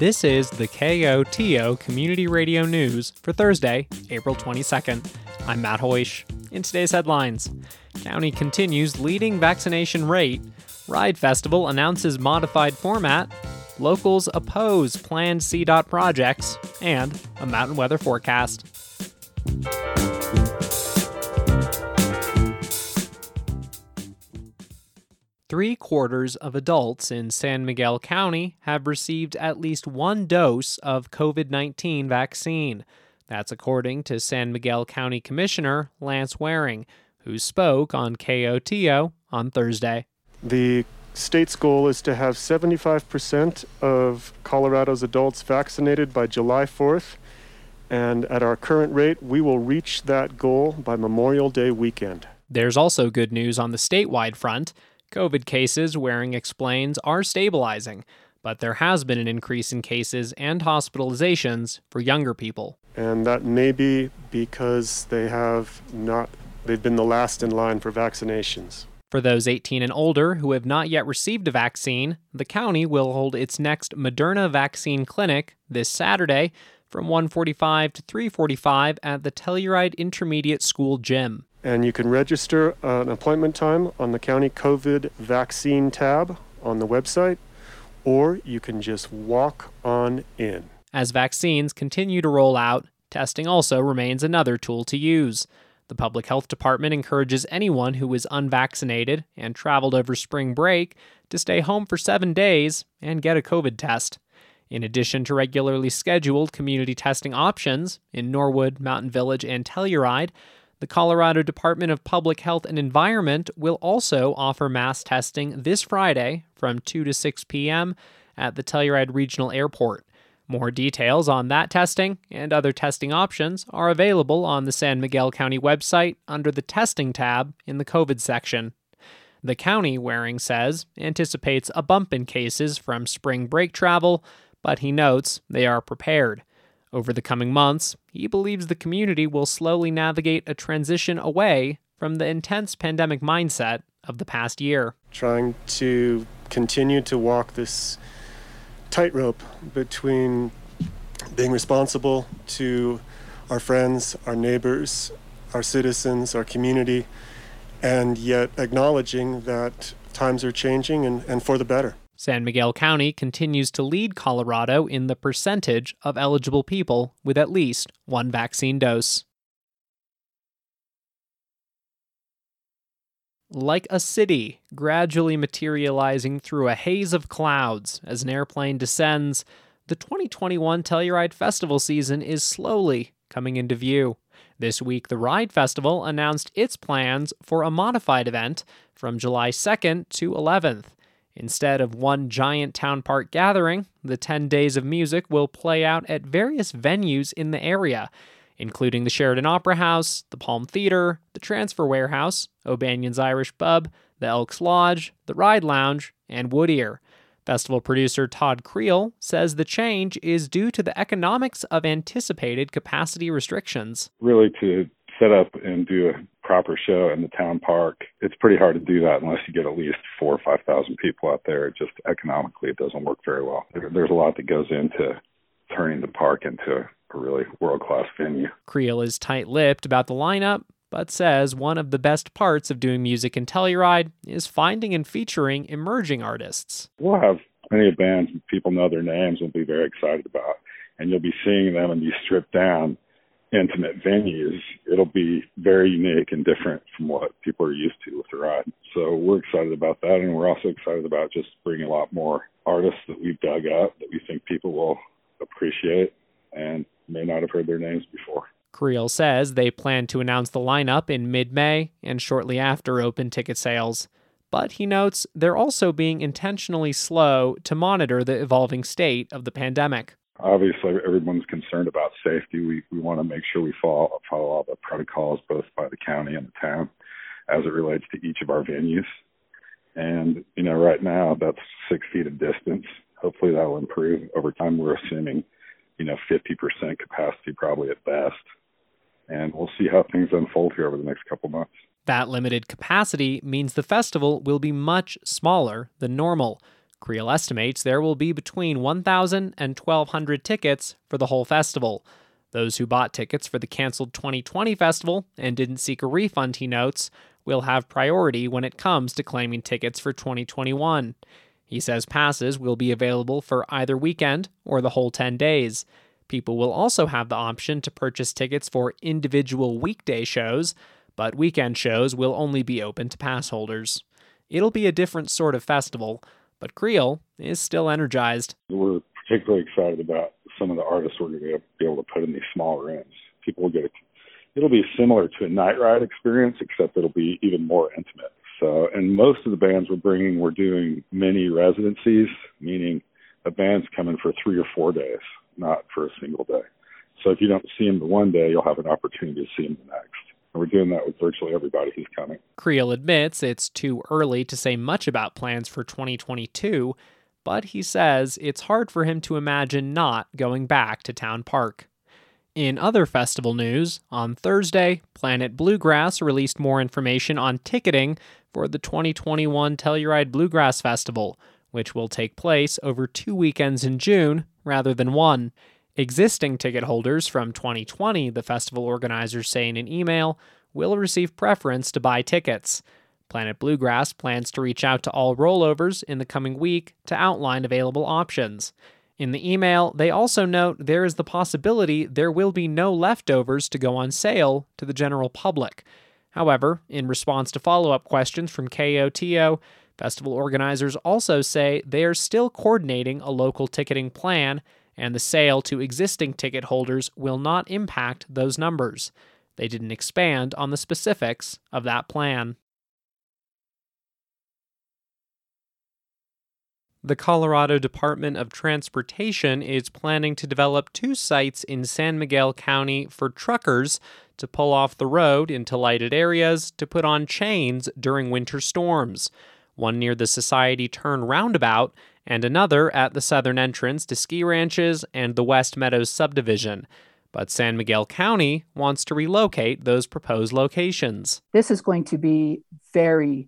This is the KOTO Community Radio News for Thursday, April 22nd. I'm Matt Hoish. In today's headlines, county continues leading vaccination rate, Ride Festival announces modified format, locals oppose planned CDOT projects, and a mountain weather forecast. Three-quarters of adults in San Miguel County have received at least one dose of COVID-19 vaccine. That's according to San Miguel County Commissioner Lance Waring, who spoke on KOTO on Thursday. The state's goal is to have 75% of Colorado's adults vaccinated by July 4th, and at our current rate, we will reach that goal by Memorial Day weekend. There's also good news on the statewide front. COVID cases, Waring explains, are stabilizing, but there has been an increase in cases and hospitalizations for younger people. And that may be because they've been the last in line for vaccinations. For those 18 and older who have not yet received a vaccine, the county will hold its next Moderna vaccine clinic this Saturday from 1:45 to 3:45 at the Telluride Intermediate School gym. And you can register an appointment time on the county COVID vaccine tab on the website, or you can just walk on in. As vaccines continue to roll out, testing also remains another tool to use. The Public Health Department encourages anyone who is unvaccinated and traveled over spring break to stay home for 7 days and get a COVID test. In addition to regularly scheduled community testing options in Norwood, Mountain Village, and Telluride, the Colorado Department of Public Health and Environment will also offer mass testing this Friday from 2 to 6 p.m. at the Telluride Regional Airport. More details on that testing and other testing options are available on the San Miguel County website under the Testing tab in the COVID section. The county, Waring says, anticipates a bump in cases from spring break travel, but he notes they are prepared. Over the coming months, he believes the community will slowly navigate a transition away from the intense pandemic mindset of the past year. Trying to continue to walk this tightrope between being responsible to our friends, our neighbors, our citizens, our community, and yet acknowledging that times are changing and for the better. San Miguel County continues to lead Colorado in the percentage of eligible people with at least one vaccine dose. Like a city gradually materializing through a haze of clouds as an airplane descends, the 2021 Telluride Festival season is slowly coming into view. This week, the Ride Festival announced its plans for a modified event from July 2nd to 11th. Instead of one giant town park gathering, the 10 days of music will play out at various venues in the area, including the Sheridan Opera House, the Palm Theater, the Transfer Warehouse, O'Banion's Irish Pub, the Elks Lodge, the Ride Lounge, and Whittier. Festival producer Todd Creel says the change is due to the economics of anticipated capacity restrictions. Really, to set up and do a proper show in the town park, it's pretty hard to do that unless you get at least 4,000 or 5,000 people out there. It just economically, it doesn't work very well. There's a lot that goes into turning the park into a really world-class venue. Creel is tight-lipped about the lineup, but says one of the best parts of doing music in Telluride is finding and featuring emerging artists. We'll have plenty of bands people know their names and will be very excited about, and you'll be seeing them in these stripped-down intimate venues. It'll be very unique and different from what people are used to with the Ride. So we're excited about that, and we're also excited about just bringing a lot more artists that we've dug up that we think people will appreciate and may not have heard their names before. Creel says they plan to announce the lineup in mid-May and shortly after open ticket sales. But he notes they're also being intentionally slow to monitor the evolving state of the pandemic. Obviously, everyone's concerned about safety. We want to make sure we follow all the protocols, both by the county and the town, as it relates to each of our venues. And, right now, that's 6 feet of distance. Hopefully that will improve over time. We're assuming, 50% capacity probably at best. And we'll see how things unfold here over the next couple months. That limited capacity means the festival will be much smaller than normal. Creel estimates there will be between 1,000 and 1,200 tickets for the whole festival. Those who bought tickets for the canceled 2020 festival and didn't seek a refund, he notes, will have priority when it comes to claiming tickets for 2021. He says passes will be available for either weekend or the whole 10 days. People will also have the option to purchase tickets for individual weekday shows, but weekend shows will only be open to pass holders. It'll be a different sort of festival, but Creel is still energized. We're particularly excited about some of the artists we're going to be able to put in these small rooms. People will it'll be similar to a night ride experience, except it'll be even more intimate. So, and most of the bands we're doing mini residencies, meaning a band's coming for 3 or 4 days, not for a single day. So if you don't see them the one day, you'll have an opportunity to see them the next. And we're doing that with virtually everybody who's coming. Creel admits it's too early to say much about plans for 2022, but he says it's hard for him to imagine not going back to Town Park. In other festival news, on Thursday, Planet Bluegrass released more information on ticketing for the 2021 Telluride Bluegrass Festival, which will take place over 2 weekends in June rather than one. Existing ticket holders from 2020, the festival organizers say in an email, will receive preference to buy tickets. Planet Bluegrass plans to reach out to all rollovers in the coming week to outline available options. In the email, they also note there is the possibility there will be no leftovers to go on sale to the general public. However, in response to follow-up questions from KOTO, festival organizers also say they are still coordinating a local ticketing plan, and the sale to existing ticket holders will not impact those numbers. They didn't expand on the specifics of that plan. The Colorado Department of Transportation is planning to develop 2 sites in San Miguel County for truckers to pull off the road into lighted areas to put on chains during winter storms. One near the Society Turn roundabout and another at the southern entrance to ski ranches and the West Meadows subdivision. But San Miguel County wants to relocate those proposed locations. This is going to be very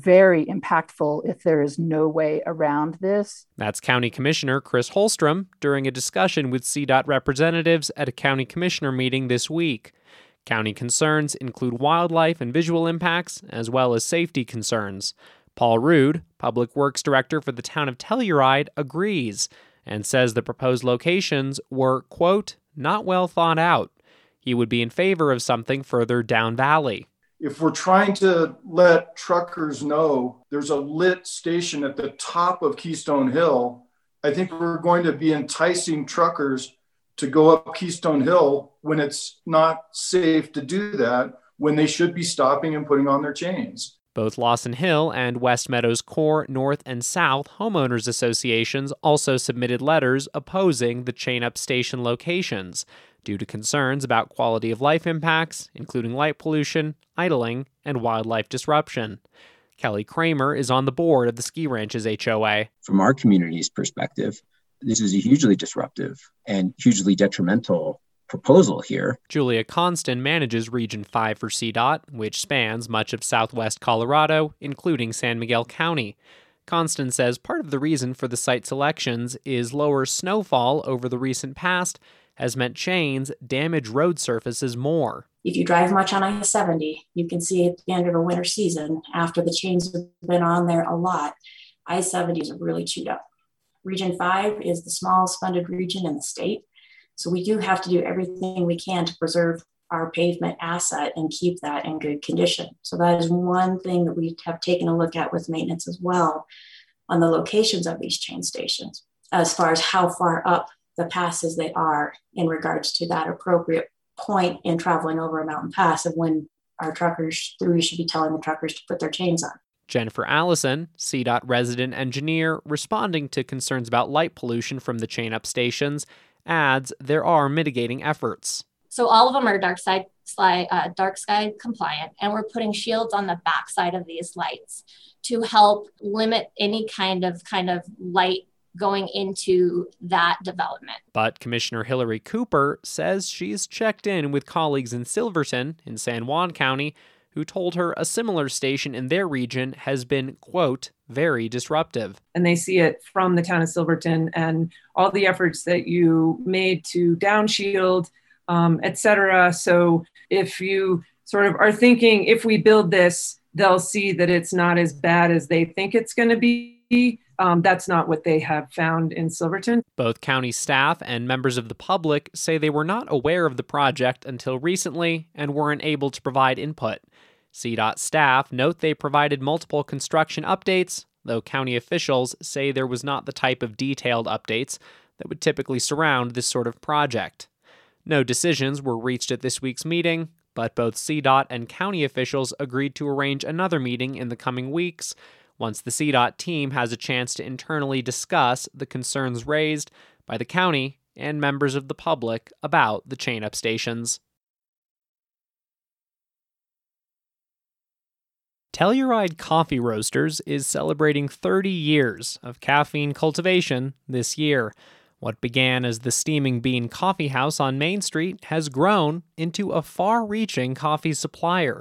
impactful if there is no way around this. That's County Commissioner Chris Holstrom during a discussion with CDOT representatives at a county commissioner meeting this week. County concerns include wildlife and visual impacts, as well as safety concerns. Paul Rude, Public Works Director for the town of Telluride, agrees and says the proposed locations were, quote, not well thought out. He would be in favor of something further down valley. If we're trying to let truckers know there's a lit station at the top of Keystone Hill, I think we're going to be enticing truckers to go up Keystone Hill when it's not safe to do that, when they should be stopping and putting on their chains. Both Lawson Hill and West Meadows Core North and South homeowners associations also submitted letters opposing the chain-up station locations due to concerns about quality of life impacts, including light pollution, idling, and wildlife disruption. Kelly Kramer is on the board of the Ski Ranches HOA. From our community's perspective, this is a hugely disruptive and hugely detrimental proposal here. Julia Constan manages Region 5 for CDOT, which spans much of southwest Colorado, including San Miguel County. Constan says part of the reason for the site selections is lower snowfall over the recent past has meant chains damage road surfaces more. If you drive much on I-70, you can see at the end of a winter season, after the chains have been on there a lot, I-70s are really chewed up. Region 5 is the smallest funded region in the state, so we do have to do everything we can to preserve our pavement asset and keep that in good condition. So that is one thing that we have taken a look at with maintenance as well on the locations of these chain stations, as far as how far up the passes they are in regards to that appropriate point in traveling over a mountain pass of when our truckers, we should be telling the truckers to put their chains on. Jennifer Allison, CDOT resident engineer, responding to concerns about light pollution from the chain-up stations, adds there are mitigating efforts. So all of them are dark sky compliant, and we're putting shields on the backside of these lights to help limit any kind of light going into that development. But Commissioner Hillary Cooper says she's checked in with colleagues in Silverton in San Juan County who told her a similar station in their region has been, quote, very disruptive. And they see it from the town of Silverton and all the efforts that you made to downshield, et cetera. So if you sort of are thinking, if we build this, they'll see that it's not as bad as they think it's going to be. That's not what they have found in Silverton. Both county staff and members of the public say they were not aware of the project until recently and weren't able to provide input. CDOT staff note they provided multiple construction updates, though county officials say there was not the type of detailed updates that would typically surround this sort of project. No decisions were reached at this week's meeting, but both CDOT and county officials agreed to arrange another meeting in the coming weeks once the CDOT team has a chance to internally discuss the concerns raised by the county and members of the public about the chain-up stations. Telluride Coffee Roasters is celebrating 30 years of caffeine cultivation this year. What began as the Steaming Bean Coffee House on Main Street has grown into a far-reaching coffee supplier.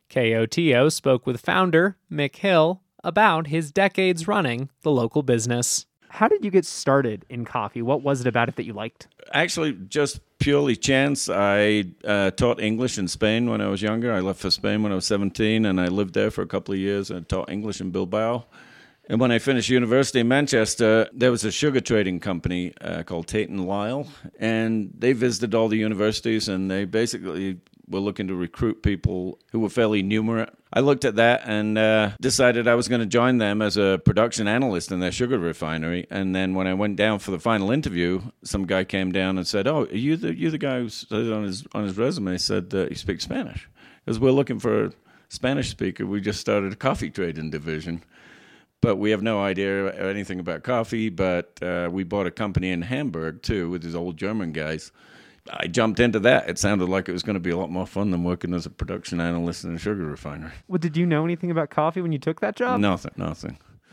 KOTO spoke with founder Mick Hill about his decades running the local business. How did you get started in coffee? What was it about it that you liked? Actually, just purely chance. I taught English in Spain when I was younger. I left for Spain when I was 17, and I lived there for a couple of years and taught English in Bilbao. And when I finished university in Manchester, there was a sugar trading company called Tate & Lyle, and they visited all the universities, and they basically were looking to recruit people who were fairly numerate. I looked at that and decided I was going to join them as a production analyst in their sugar refinery. And then when I went down for the final interview, some guy came down and said, "Oh, are you the guy who said on his resume said he speaks Spanish?" Because we're looking for a Spanish speaker. We just started a coffee trading division. But we have no idea anything about coffee, but we bought a company in Hamburg, too, with these old German guys. I jumped into that. It sounded like it was going to be a lot more fun than working as a production analyst in a sugar refinery. Well, did you know anything about coffee when you took that job? Nothing.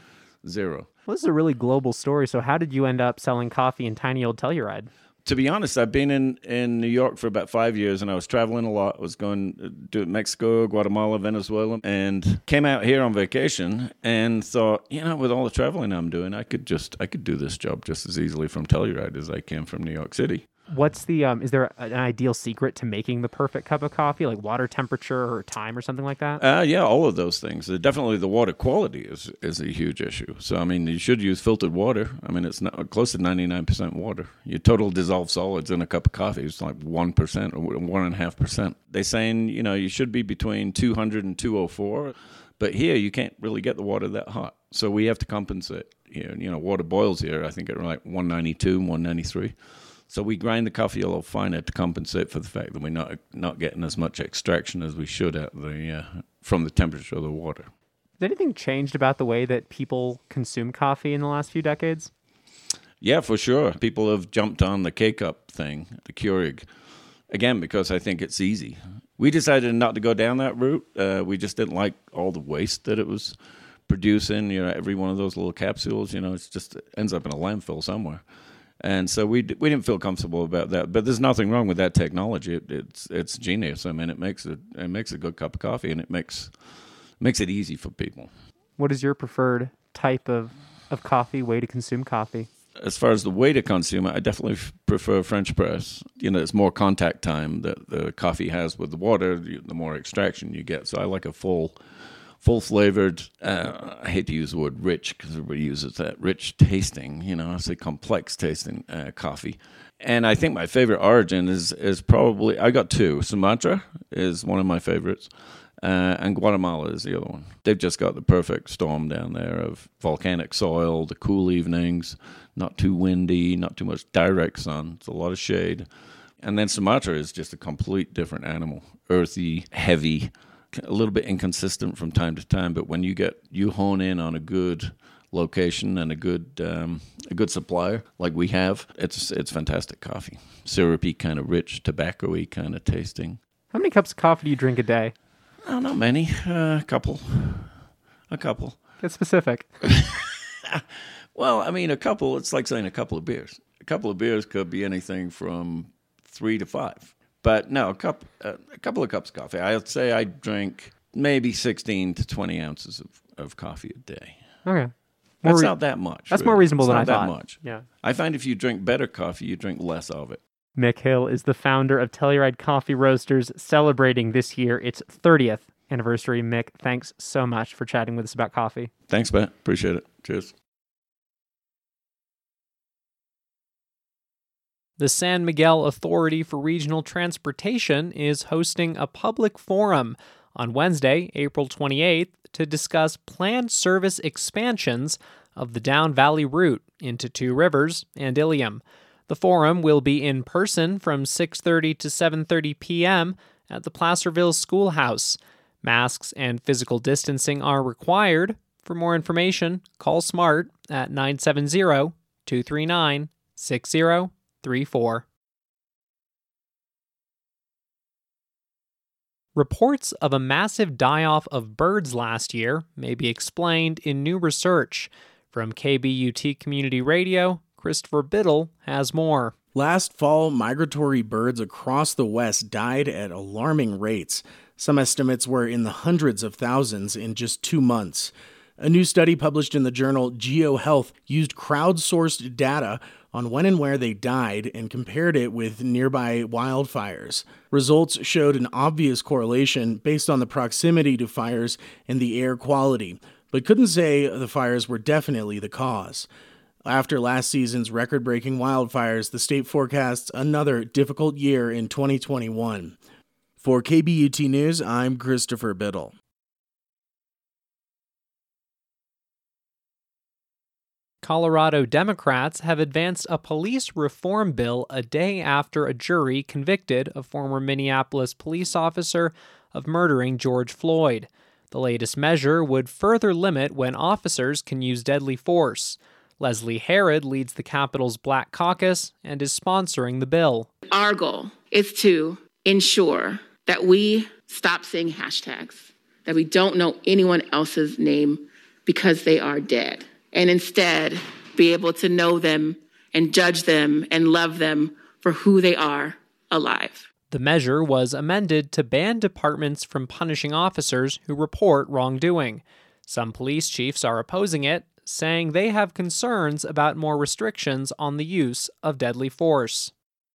Zero. Well, this is a really global story, so how did you end up selling coffee in tiny old Telluride? To be honest, I've been in New York for about 5 years, and I was traveling a lot. I was going to Mexico, Guatemala, Venezuela, and came out here on vacation and thought, with all the traveling I'm doing, I could do this job just as easily from Telluride as I can from New York City. What's the, is there an ideal secret to making the perfect cup of coffee, like water temperature or time or something like that? Yeah, all of those things. Definitely the water quality is a huge issue. So, you should use filtered water. It's not, close to 99% water. Your total dissolved solids in a cup of coffee is like 1% or 1.5%. They're saying, you should be between 200 and 204. But here, you can't really get the water that hot. So we have to compensate. Water boils here, I think, at like 192, 193. So we grind the coffee a little finer to compensate for the fact that we're not getting as much extraction as we should from the temperature of the water. Has anything changed about the way that people consume coffee in the last few decades? Yeah, for sure. People have jumped on the K-Cup thing, the Keurig, again, because I think it's easy. We decided not to go down that route. We just didn't like all the waste that it was producing. Every one of those little capsules, it ends up in a landfill somewhere. And so we didn't feel comfortable about that, but there's nothing wrong with that technology. It's genius. It makes a good cup of coffee, and it makes it easy for people. What is your preferred type of coffee, way to consume coffee? As far as the way to consume it, I definitely prefer French press. It's more contact time that the coffee has with the water, the more extraction you get. So I like a full-flavored, I hate to use the word rich because everybody uses that, rich tasting, I say complex tasting coffee. And I think my favorite origin is probably, I got two. Sumatra is one of my favorites, and Guatemala is the other one. They've just got the perfect storm down there of volcanic soil, the cool evenings, not too windy, not too much direct sun. It's a lot of shade. And then Sumatra is just a complete different animal, earthy, heavy, a little bit inconsistent from time to time, but when you hone in on a good location and a good supplier like we have, it's fantastic coffee. Syrupy, kind of rich, tobacco-y kind of tasting. How many cups of coffee do you drink a day? Oh, not many. A couple. Get specific. Well, a couple. It's like saying a couple of beers. A couple of beers could be anything from 3 to 5. But no, a couple of cups of coffee. I'd say I drink maybe 16 to 20 ounces of coffee a day. Okay. That's not that much. That's more reasonable than I thought. Not that much. Yeah. I find if you drink better coffee, you drink less of it. Mick Hill is the founder of Telluride Coffee Roasters, celebrating this year its 30th anniversary. Mick, thanks so much for chatting with us about coffee. Thanks, Matt. Appreciate it. Cheers. The San Miguel Authority for Regional Transportation is hosting a public forum on Wednesday, April 28th, to discuss planned service expansions of the Down Valley route into Two Rivers and Ilium. The forum will be in person from 6:30 to 7:30 p.m. at the Placerville Schoolhouse. Masks and physical distancing are required. For more information, call SMART at 970-239-6034. Reports of a massive die-off of birds last year may be explained in new research. From KBUT Community Radio, Christopher Biddle has more. Last fall, migratory birds across the West died at alarming rates. Some estimates were in the hundreds of thousands in just 2 months. A new study published in the journal GeoHealth used crowdsourced data on when and where they died and compared it with nearby wildfires. Results showed an obvious correlation based on the proximity to fires and the air quality, but couldn't say the fires were definitely the cause. After last season's record-breaking wildfires, the state forecasts another difficult year in 2021. For KBUT News, I'm Christopher Biddle. Colorado Democrats have advanced a police reform bill a day after a jury convicted a former Minneapolis police officer of murdering George Floyd. The latest measure would further limit when officers can use deadly force. Leslie Herod leads the Capitol's Black Caucus and is sponsoring the bill. Our goal is to ensure that we stop saying hashtags, that we don't know anyone else's name because they are dead, and instead be able to know them and judge them and love them for who they are alive. The measure was amended to ban departments from punishing officers who report wrongdoing. Some police chiefs are opposing it, saying they have concerns about more restrictions on the use of deadly force.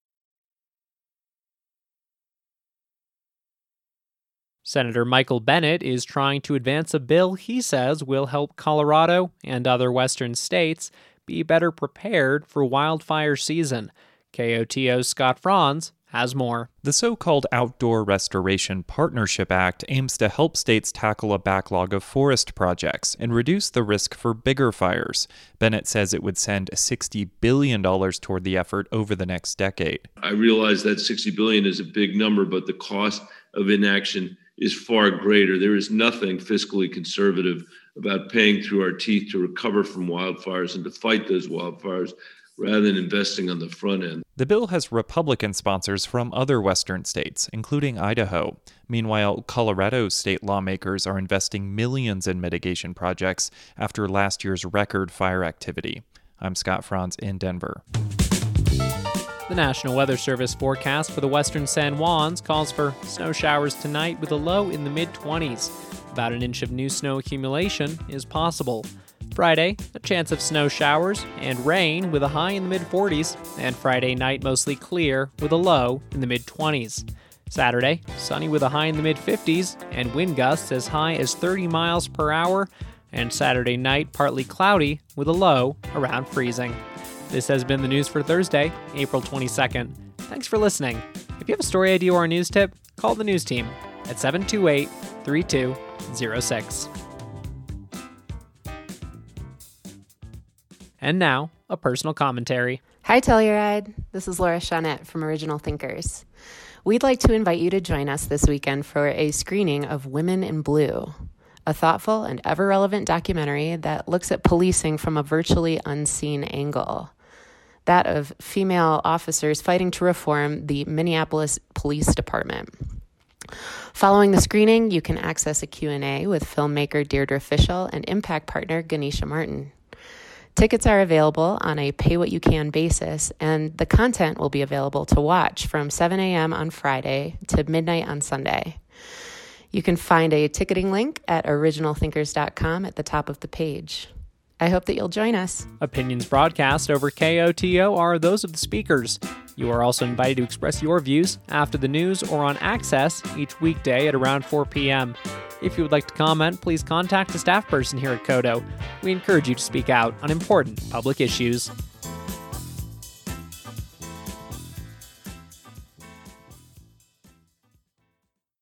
Senator Michael Bennet is trying to advance a bill he says will help Colorado and other western states be better prepared for wildfire season. KOTO's Scott Franz has more. The so-called Outdoor Restoration Partnership Act aims to help states tackle a backlog of forest projects and reduce the risk for bigger fires. Bennett says it would send $60 billion toward the effort over the next decade. I realize that $60 billion is a big number, but the cost of inaction is far greater. There is nothing fiscally conservative about paying through our teeth to recover from wildfires and to fight those wildfires, rather than investing on the front end. The bill has Republican sponsors from other western states, including Idaho. Meanwhile, Colorado state lawmakers are investing millions in mitigation projects after last year's record fire activity. I'm Scott Franz in Denver. The National Weather Service forecast for the western San Juans calls for snow showers tonight with a low in the mid-20s. About an inch of new snow accumulation is possible. Friday, a chance of snow showers and rain with a high in the mid-40s, and Friday night mostly clear with a low in the mid-20s. Saturday, sunny with a high in the mid-50s and wind gusts as high as 30 miles per hour, and Saturday night partly cloudy with a low around freezing. This has been the news for Thursday, April 22nd. Thanks for listening. If you have a story idea or a news tip, call the news team at 728-3206. And now, a personal commentary. Hi, Telluride. This is Laura Shawnette from Original Thinkers. We'd like to invite you to join us this weekend for a screening of Women in Blue, a thoughtful and ever-relevant documentary that looks at policing from a virtually unseen angle. That of female officers fighting to reform the Minneapolis Police Department. Following the screening, you can access a Q&A with filmmaker Deirdre Fishel and impact partner Ganesha Martin. Tickets are available on a pay-what-you-can basis, and the content will be available to watch from 7 a.m. on Friday to midnight on Sunday. You can find a ticketing link at originalthinkers.com at the top of the page. I hope that you'll join us. Opinions broadcast over KOTO are those of the speakers. You are also invited to express your views after the news or on Access each weekday at around 4 p.m. If you would like to comment, please contact a staff person here at KOTO. We encourage you to speak out on important public issues.